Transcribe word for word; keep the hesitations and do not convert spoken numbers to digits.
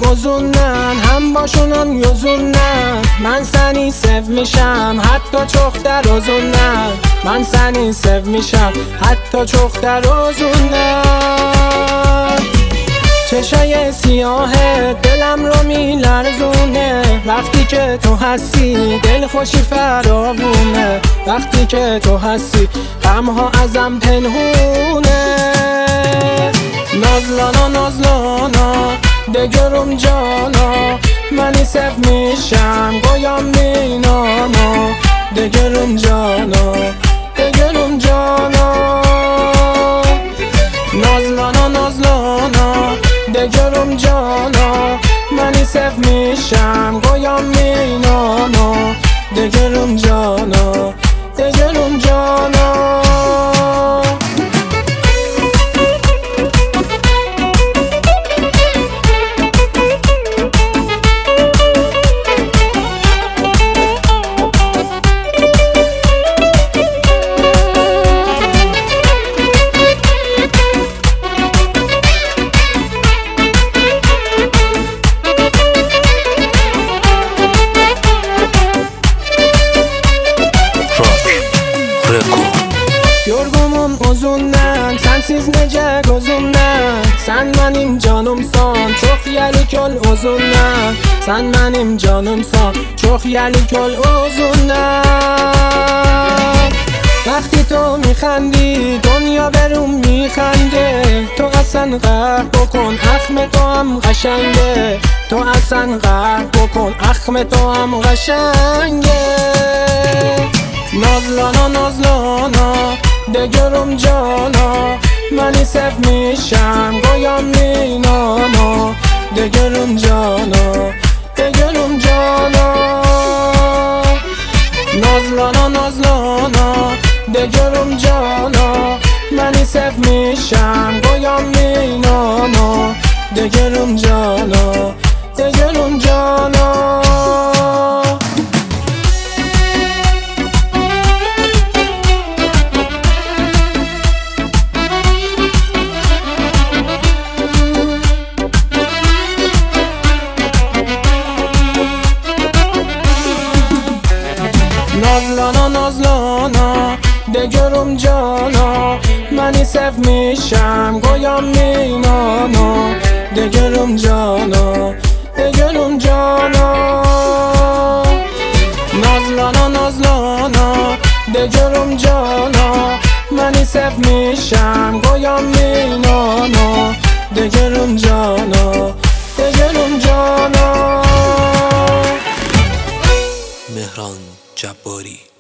gözünden hem başının yüzünden ben seni sevmişim hatta çok der özünden ben seni sevmişim hatta çok der özünden چشای سیاهت دلم رو میلرزونه وقتی که تو هستی دل خوشی فراوونه وقتی که تو هستی غمها ازم پنهونه نازلانا نازلانا دگرم جانا منی sevmişim goyam minana دگرم جانا دگرم جانا نازلانا نازلانا دگرم جانا منی sevmişim goyam minana دگرم جانا دگرم جانا Yorgunum uzundan, sensiz nece gözümden Sen benim canımsan, çok yelik ol uzundan Sen benim canımsan, çok yelik ol uzundan وقتی تو میخندی دنیا برام میخنده تو اصلا قهر بکن اخم تو هم قشنگه تو اصلا قهر بکن اخم تو هم قشنگه نازلانا نازلانا دگرم جانا منی sevmişim goyam minana دگرم جانا دگرم جانا نازلانا نازلانا دگرم جانا منی sevmişim goyam minana دگرم جانا دگرم جانا نازلانا نازلانا دگرم جانا منی sevmişim goyam minana دگرم جانا دگرم جانا نازلانا نازلانا دگرم جانا منی sevmişim goyam minana دگرم جانا دگرم جانا مهران جباری